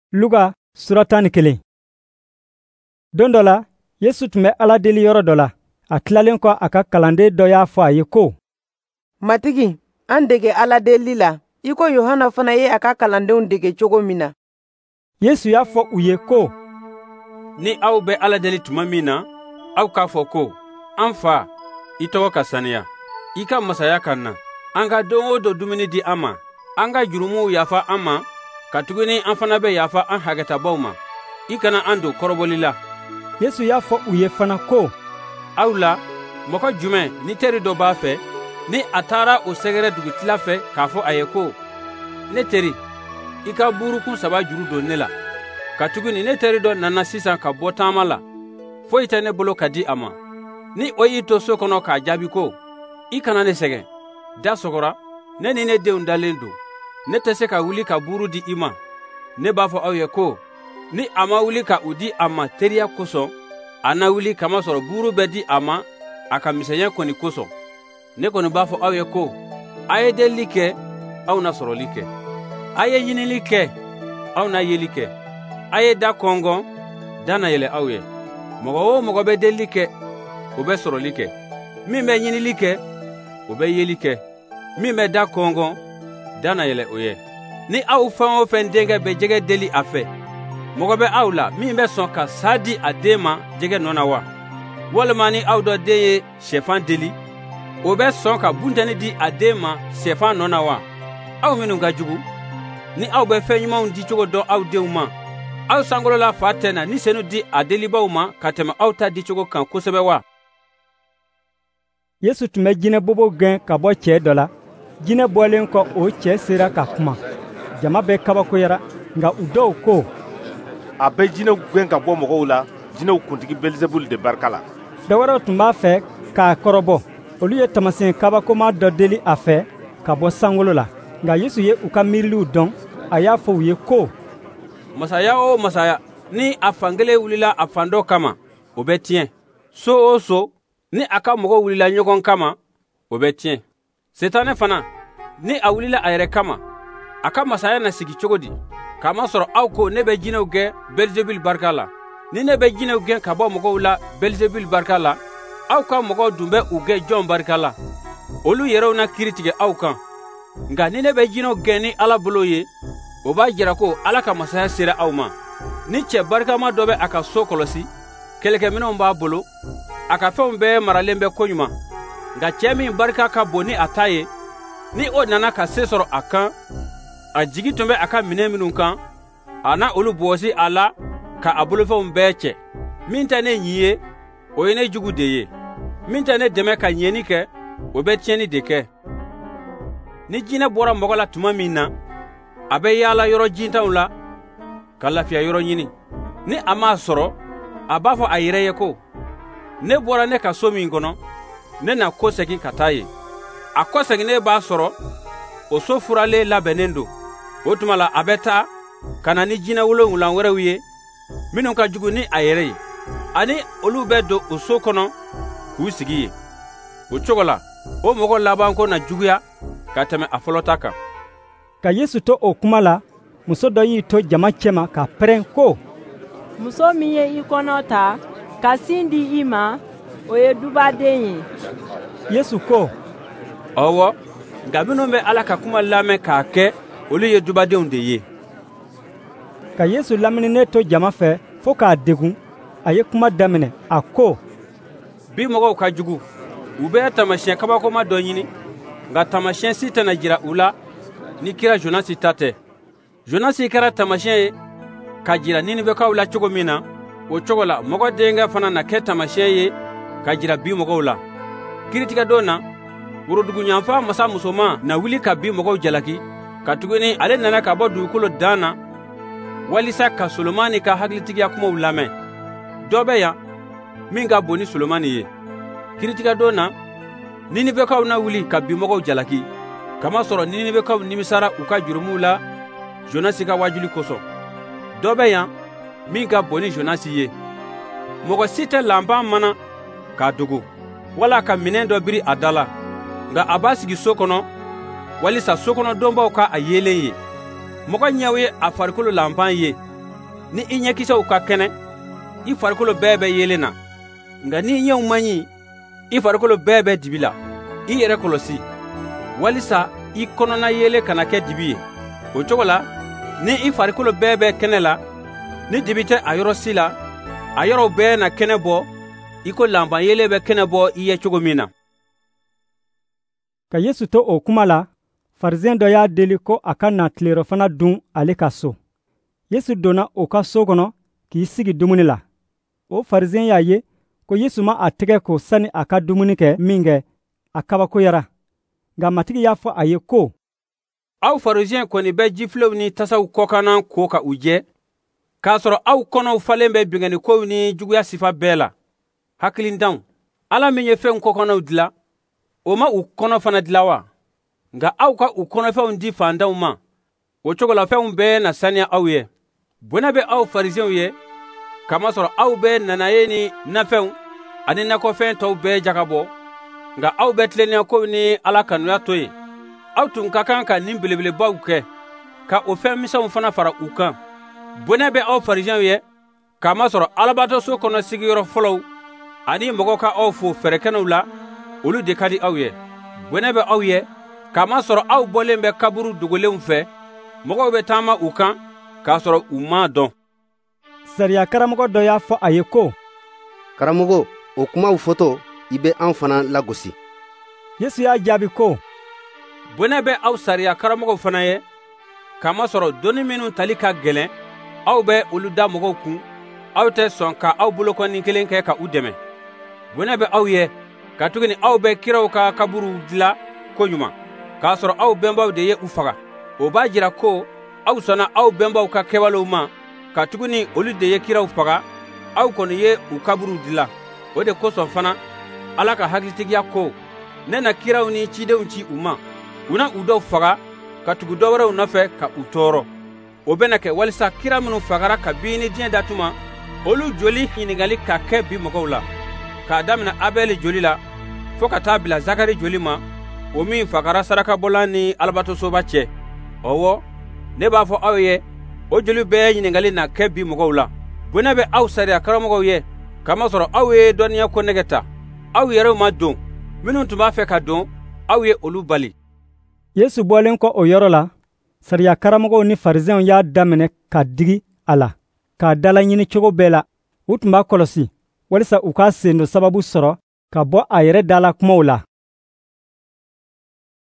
Luka sura 11. Don dɔ la, Yesu tun bɛ Ala deli yɔrɔ dɔ la. A tilalen kɔ a ka kalanden dɔ y'a fɔ a ye ko: Matigi, an dege Ala deli la, i ko Yohana fana ye a ka kalandenw dege cogo min na. Yesu y'a fɔ u ye ko: Ni aw bɛ Ala deli tuma min na, aw k'a fɔ ko: An Fa, i tɔgɔ ka saniya, i ka masaya ka na, an ka don o don dumuni di an ma, an ka jurumuw yafa an ma, katuguni an fana bɛ yafa an hakɛtabaw ma. I kana an don kɔrɔbɔli la. Yesu y'a fɔ u ye fana ko: Aw la, mɔgɔ jumɛn ni teri dɔ b'a fɛ, ni a taara o sɛgɛrɛ dugutila fɛ k'a fɔ a ye ko: Ne teri, i ka burukun 3 juru don ne la. Katuguni ne teri dɔ nana sisan ka bɔ taama la, foyi tɛ ne bolo ka di a ma. Ni o y'i to so kɔnɔ k'a jaabi ko: I kana ne sɛgɛn, da sɔgɔra, ne ni ne denw dalen don, ne tɛ se ka wuli ka buru di i ma. Ne b'a fɔ aw ye ko, ni a ma wuli ka u di a ma teriya kosɔn, a na wuli kamasɔrɔ buru bɛ di a ma a ka misɛnya kɔni kosɔn. Ne kɔni b'a fɔ aw ye ko, a ye delili kɛ, aw na sɔrɔli kɛ. A ye ɲinili kɛ, aw na yeli kɛ. A ye da kɔngɔn, da na yɛlɛ aw ye. Mɔgɔ o mɔgɔ bɛ delili kɛ, o bɛ sɔrɔli kɛ. Min bɛ ɲinili kɛ, o bɛ yeli kɛ. Min bɛ da kɔngɔn, da na yɛlɛ o ye. Ni aw fɛn o fɛn denkɛ bɛ jɛgɛ deli a fɛ, mɔgɔ bɛ aw la min bɛ sɔn ka sa di a den ma jɛgɛ nɔ na wa? Walima ni aw dɔ den ye sɛfan deli, o bɛ sɔn ka buntɛni di a den ma sɛfan nɔ na wa? Aw minnu ka jugu, ni aw bɛ fɛn ɲumanw di cogo dɔn aw denw ma, aw sankolola Fa tɛ na ni senu di a delibaw ma ka tɛmɛ aw ta dicogo kan kosɛbɛ wa? Yesu tun bɛ jinɛbobo gɛn ka bɔ cɛ dɔ la. Jinɛ bɔlen kɔ o cɛ sera ka kuma. Jama bɛɛ kabakoyara, nka u dɔw ko: A bɛ jinɛw gɛn ka bɔ mɔgɔw la, jinɛw kuntigi Belizebuli de barika la. Dɔ wɛrɛw tun b'a fɛ k'a kɔrɔbɔ. Olu ye taamasiyɛn kabakoma dɔ deli a fɛ ka bɔ sankolo la. Nka Yesu ye u ka miiriliw dɔn. A y'a fɔ u ye ko: Masaya o masaya, ni a fankelen wulila a fan dɔ kama, o bɛ tiɲɛ. So o so, ni a ka mɔgɔw wulila ɲɔgɔn kama, o bɛ tiɲɛ. Setanɛ fana, ni a wulila a yɛrɛ kama, a ka masaya na sigi cogo di? Kamasɔrɔ aw ko ne bɛ jinɛw gɛn Belizebuli barika la. Ni ne bɛ jinɛw gɛn ka bɔ mɔgɔw la Belizebuli barika la, aw ka mɔgɔw dun bɛ u gɛn jɔn barika la? Olu yɛrɛw na kiiri tigɛ aw kan. Nka ni ne bɛ jinɛw gɛn ni Ala bolo ye, o b'a jira ko Ala ka masaya sera aw ma. Ni cɛ barikama dɔ bɛ a ka so kɔlɔsi, kɛlɛkɛminɛnw b'a bolo, a ka fɛnw bɛɛ maralen bɛ koɲuman. Nka cɛ min barika ka bon ni a ta ye, ni o nana ka se sɔrɔ a kan, a jigi tun bɛ a ka minɛn minnu kan, a na olu bɔsi a la ka a bolofɛnw bɛɛ cɛ. Min tɛ ne ɲi ye, o ye ne jugu de ye. Min tɛ ne dɛmɛ ka ɲɛni kɛ, o bɛ tiɲɛni de kɛ. Ni jinɛ bɔra mɔgɔ la tuma min na, a bɛ yaala yɔrɔ jintanw la ka lafiya yɔrɔ ɲini. Ni a m'a sɔrɔ, a b'a fɔ a yɛrɛ ye ko: Ne bɔra ne ka so min kɔnɔ, ne na kɔsegin ka taa ye. A kɔseginnen b'a sɔrɔ o so furalen labɛnnen don. O tuma la a bɛ taa ka na ni jinɛ 7 wɛrɛw ye minnu ka jugu ni a yɛrɛ ye, ani olu bɛ don o so kɔnɔ k'u sigi yen. O cogo la, o mɔgɔ labanko na juguya ka tɛmɛ a fɔlɔta kan. Ka Yesu to o kuma la, muso dɔ y'i to jama cɛma ka pɛrɛn ko: Muso min ye i kɔnɔ ta ka sin di i ma, o ye dubaden ye. Yesu ko: Ɔwɔ, nka minnu bɛ Ala ka kuma lamɛn k'a kɛ, olu ye dubadenw de ye. Ka Yesu lamɛninen to jama fɛ fo k'a degun, a ye kuma daminɛ. A ko: Bi mɔgɔw ka jugu, u bɛ taamasiyɛn kabakoma dɔ ɲini, nka taamasiyɛn si tɛna jira u la ni kira Jonasi ta tɛ. Jonasi kɛra taamasiyɛn ye ka jira Ninibekaw la cogo min na, o cogo la mɔgɔ denkɛ fana na kɛ taamasiyɛn ye ka jira bi mɔgɔw la. Kiiritigɛdon na, woroduguyanfan masa musoman na wuli ka bi mɔgɔw jalaki, katuguni ale nana ka bɔ dugukolo dan na walisa ka Solomani ka hakilitigiya kumaw lamɛn. Dɔ bɛ yan min ka bon ni Solomani ye. Kiiritigɛdon na, Ninibekaw na wuli ka bi mɔgɔw jalaki, kamasɔrɔ Ninibekaw nimisara u ka jurumuw la Jonasi ka wajuli kosɔn. Dɔ bɛ yan min ka bon ni Jonasi ye. Mɔgɔ si tɛ lanpan mana k'a dogo, wala ka minɛn dɔ biri a da la, nka a b'a sigi so kɔnɔ walisa sokɔnɔdonbaw ka a yeelen ye. Mɔgɔ ɲɛw ye a farikolo lanpan ye, ni i ɲɛkisɛw ka kɛnɛ i farikolo bɛɛ bɛ yelen na, nka ni ɲɛw man ɲi i farikolo bɛɛ bɛ dibi la. I yɛrɛ kɔlɔsi walisa i kɔnɔna yele kana kɛ dibi ye. O cogo la ni i farikolo bɛɛ bɛ kɛnɛ la, ni dibi tɛ a yɔrɔ si la, a yɔrɔw bɛɛ na kɛnɛ bɔ i ko lanban yele bɛ kɛnɛ bɔ i ye cogo min na. Ka Yesu to o kuma la, Farisɛn dɔ y'a deli ko a ka na tilerɔfana dun ale ka so. Yesu donna o ka so kɔnɔ k'i sigi dumuni la. O Farisɛn y'a ye ko Yesu ma a tɛgɛ ko sani a ka dumuni kɛ min kɛ, a kabakoyara. Nka matigi y'a fɔ a ye ko, aw Farisɛn kɔni bɛ jifilew ni tasaw kɔkanna ko ka u jɛ, k'a sɔrɔ aw kɔnɔw falen bɛ bingɛnnikow ni juguya sifa bɛɛ la. Hakilintanw, Ala min ye fɛnw kɔkɔnɔw dilan, o ma u kɔnɔ fana dilan wa? Nka aw ka u kɔnɔfɛnw di fantanw ma. O cogo la fɛnw bɛɛ na saniya aw ye. Bonɛ bɛ aw Farisɛnw ye, kamasɔrɔ aw bɛ nanaye ni nafɛnw ani nakɔfɛn tɔw bɛɛ jagabɔ, nka aw bɛ tilennenyakow ni Ala kanuya to yen. Aw tun ka kan ka nin belebelebaw kɛ, ka o fɛn misɛnw fana fara u kan. Bonɛ bɛ aw Farisɛnw ye, kamasɔrɔ alabatɔso kɔnɔ sigiyɔrɔ fɔlɔw ani mɔgɔw ka aw fo fɛrɛkɛnɛw la, olu de ka di aw ye. Bonɛ bɛ aw ye, kamasɔrɔ aw bɔlen bɛ kaburu dogolenw fɛ, mɔgɔw bɛ taama u kan k'a sɔrɔ u m'a dɔn. Sariya karamɔgɔ dɔ y'a fɔ a ye ko, karamɔgɔ, o kumaw fɔtɔ i bɛ an fana lagosi. Yesu y'a jaabi ko, bonɛ bɛ aw sariya karamɔgɔw fana ye, kamasɔrɔ donni minnu tali ka gɛlɛn aw bɛ olu da mɔgɔw kun, aw tɛ sɔn ka aw bolokɔni kelen kɛ ka u dɛmɛ. Bonɛ bɛ aw ye, katuguni aw bɛ kiraw ka kaburuw dilan koɲuman, k'a sɔrɔ aw bɛnbaw de ye u faga. O b'a jira ko aw sɔnna aw bɛnbaw ka kɛwalew ma, katuguni olu de ye kiraw faga, aw kɔni ye u kaburuw dilan. O de kosɔn fana Ala ka hakilitigiya ko, ne na kiraw ni cidenw ci u ma, u na u dɔw faga ka tugu dɔ wɛrɛw nɔfɛ ka u tɔɔrɔ. O bɛna kɛ walisa kira minnu fagara kabini diɲɛ datuma, olu joli ɲiningali ka kɛ bi mɔgɔw la, k'a daminɛ Abɛli joli la fɔɔ ka taa bila Zakari joli ma, o min fagara sarakabɔla ni alabatosoba cɛ. Ɔwɔ, ne b'a fɔ aw ye, o joli bɛɛ ɲiningali na kɛ bi mɔgɔw la. Bonɛ bɛ aw sariya karamɔgɔw ye, kamasɔrɔ aw ye dɔnniya ko nɛgɛ ta. Aw yɛrɛw ma don, minnu tun b'a fɛ ka don, aw ye olu bali. Yesu bɔlen kɔ o yɔrɔ la, sariya karamɔgɔw ni Farisɛnw y'a daminɛ ka digi a la, k'a dala ɲini cogo bɛɛ la. U tun b'a kɔlɔsi walisa u k'a sen dɔ sababu sɔrɔ ka bɔ a yɛrɛ dala kumaw la.